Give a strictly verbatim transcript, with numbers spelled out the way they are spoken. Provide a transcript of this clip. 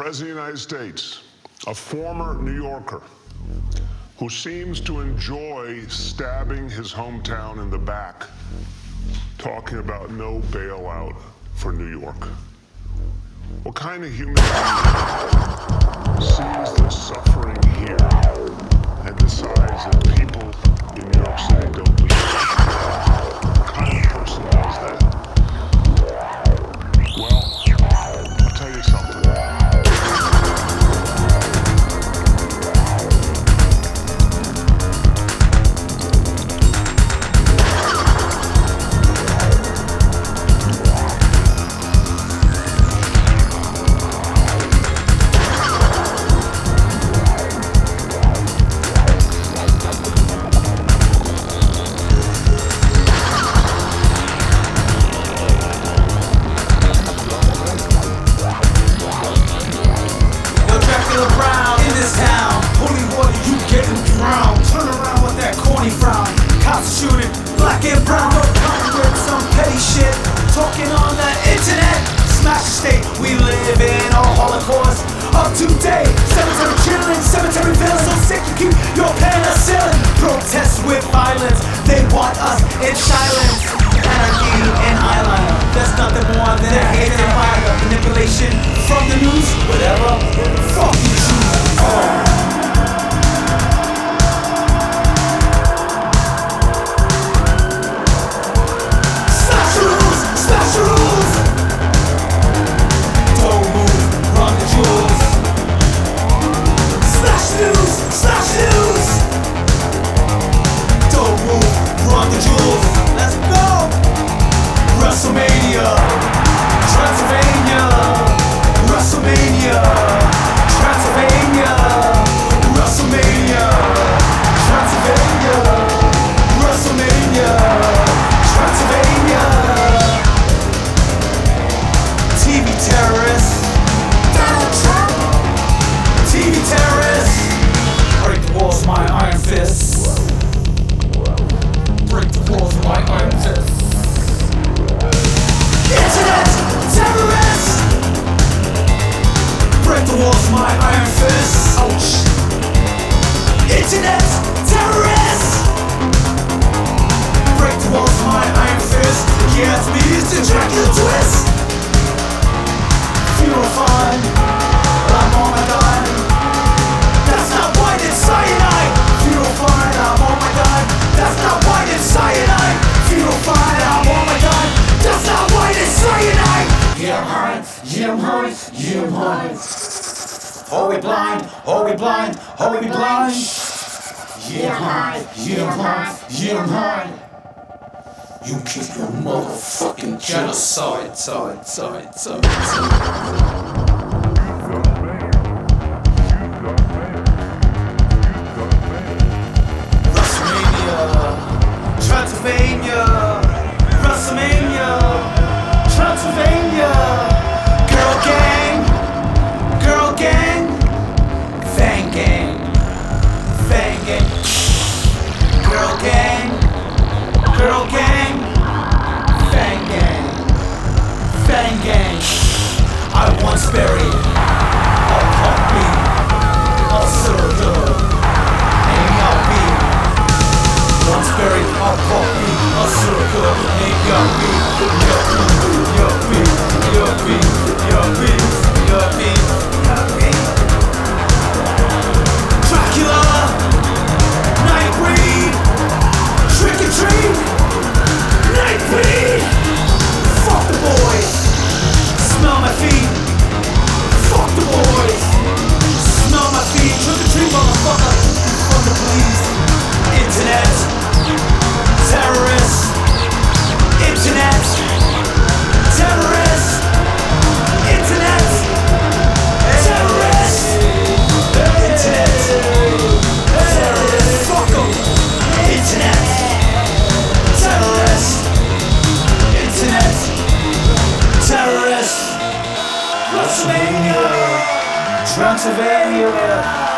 President of the United States, a former New Yorker who seems to enjoy stabbing his hometown in the back, talking about no bailout for New York. What kind of human being sees the suffering here and decides that people in New York City don't deserve it? What kind of person does that? Well, I'll tell you something. Shooting black and brown, don't come with some petty shit. Talking on the internet, smash the state. We live in a holocaust of today. Cemetery chillin', cemetery villain. So sick you keep your penicillin. Protest with violence, they want us in silence. Anarchy and eyeliner, there's nothing more than a hate and fire. Manipulation from the news, whatever. Fuck you choose. Oh. My iron fist. Ouch. Internet terrorists. Break the walls, my iron fist. Yeah, it's me, it's the Dracula twist. Feel fine, I'm on my gun. That's not white, it's cyanide. Feel fine, I'm on my gun. That's not white, it's cyanide. Feel fine, I'm on my gun. That's not white, it's cyanide. Yeah, I'm high, yeah, I'm high, yeah, I'm high. Are we blind? Are we blind? Are we blind? Yeah, I'm high. Yeah, I'm high. Yeah, I'm high. You keep your motherfucking genocide, side, side, side, side. Transylvania, WrestleMania, Transylvania, girl gang, girl gang, fang gang, fang gang, girl gang, girl gang, fang gang, fang gang. I once buried a puppy, a soldier, named Yappy. Once buried a puppy, a soldier, named Yappy. Yappy, Yappy, Yappy, Yappy, Yappy. Dracula, Nightbreed, trick or treat, Nightbreed. Fuck the boys, smell my feet. Fuck the boys, smell my feet. Trick or treat, motherfucker. Fuck the police. Internet, terrorists. Internet, terrorists. Internet, terrorists. Internet, terrorists. Fuck 'em. Internet, terrorists. Internet, terrorists. WrestleMania, Transylvania.